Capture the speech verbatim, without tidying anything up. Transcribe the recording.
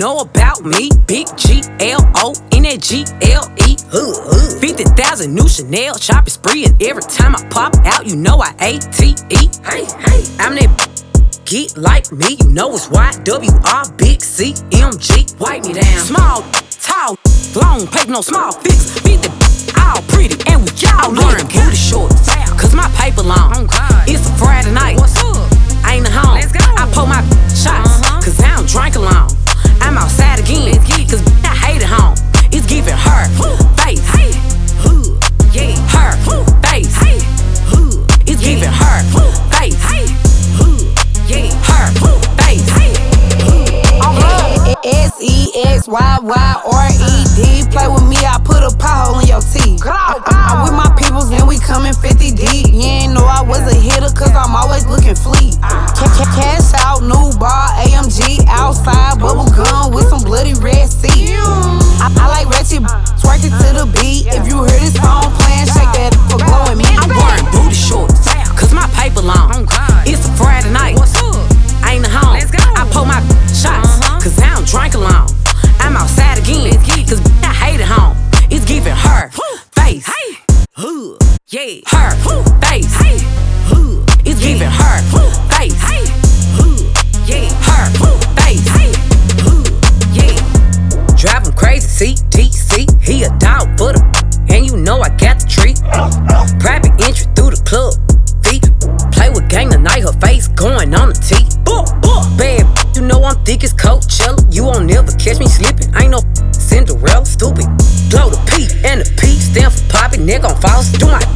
know about me? Big G L O in that G L E. fifty thousand new Chanel shopping spree, and every time I pop out, you know I A T E. Hey, hey, I'm that get like me, you know it's Y W R, big C M G. Wipe me down. Small, tall, long, paper, no small fix. fifty all pretty, and we y'all learn booty shorts, cause my paper long. It's a Friday night, what's up? I ain't at home. Let's go. I pour my shots, uh-huh. cause I don't drink alone. I'm outside again, cause I hate it home. It's giving her face, hey, yeah, her face, hey, it's giving her face, hey, yeah, her face, hey. S E X Y Y R E D. Play with me, I put a pothole in your teeth. I, I, I'm with my peoples and we coming fifty deep. You ain't know I was a hitter, cause I'm always looking fleet. Ca- ca- cash out, new bar, A M G, outside, bubble gum with some bloody red seat. I, I like ratchet, twerk it to the beat. If you hear this song playing, shake that for blowing me. I'm wearing booty shorts, cause my paper long. It's a Friday night, what's up? I ain't at home. I pour my shots, cause I don't drink alone. I'm outside again, cause I hate it home. It's giving her face, hey, yeah, her face, hey, it's giving her face, hey, yeah, her face, hey, yeah. Drive him crazy, C T C, he a dog for the, and you know I got the treat. Private entry through the club, feet. Play with gang tonight, her face going on the T. Bad, you know I'm thick as Coachella. You won't never catch me slipping. Ain't no Cinderella, stupid. Blow the P and the P stand for poppin', neck on false. Do my